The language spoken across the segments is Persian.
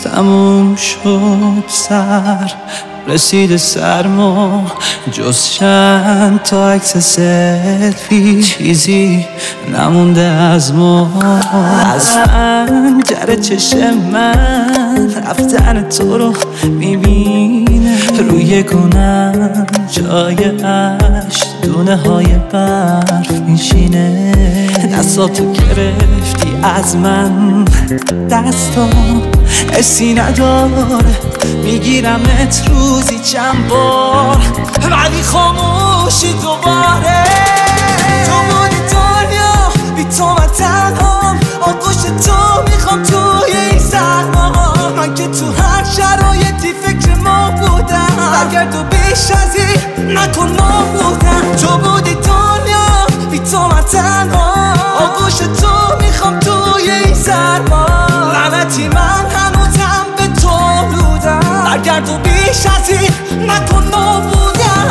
تموم شد سر رسید سرما جز چند تا عکس سلفی چیزی نمونده از ما. از پنجره چشم من رفتن تو رو میبینه، روی گونم جای عشق دونه های برف میشینه. دستاتو گرفتی از من، دستام حسی نداره، میگیرمت روزی چند بار ولی خاموشی دوباره. تو بودی دنیا بی تو من تنهام، آغوش تو میخوام توی این سرما. من که تو هر شرایطی فکر ما بودم، برگرد و بیش از این نکن ما بودم. تو بودی دنیا بی تو من تنهام، آغوش تو میخوام توی این سرما. لعنتی من هنوزم به تو بودم، برگرد و بیش از این نکن ما بودم.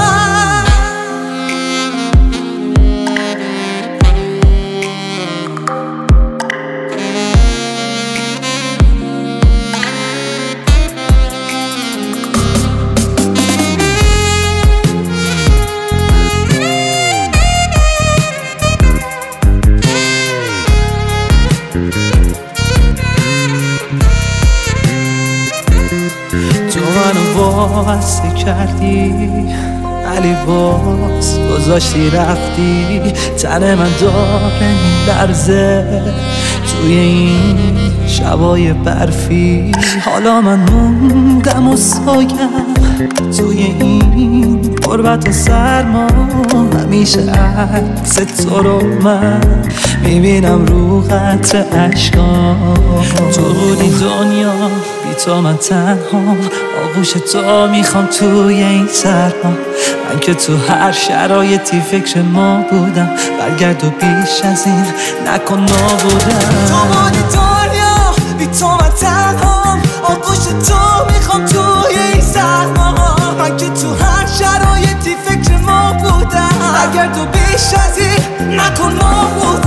تو منو واسه کردی ولی باز گذاشتی رفتی. تن من داره میلرزه توی این شبای برفی. حالا من موندم و سایم توی این غربت و سرما. همیشه عکس تو رو من میبینم رو قطر اشکام. تو بودی دنیا بی تو من تنها، آغوش تو میخوام توی این سرما. من که تو هر شرایطی فکر ما بودم، برگرد و بیش از این نکن ما بودم. تو بودی دنیا بی تو من تنها، آغوش تو میخوام توی این سرما. من که تو هر شرایطی فکر ما بودم، برگرد و بیش از این نکن ما بودم.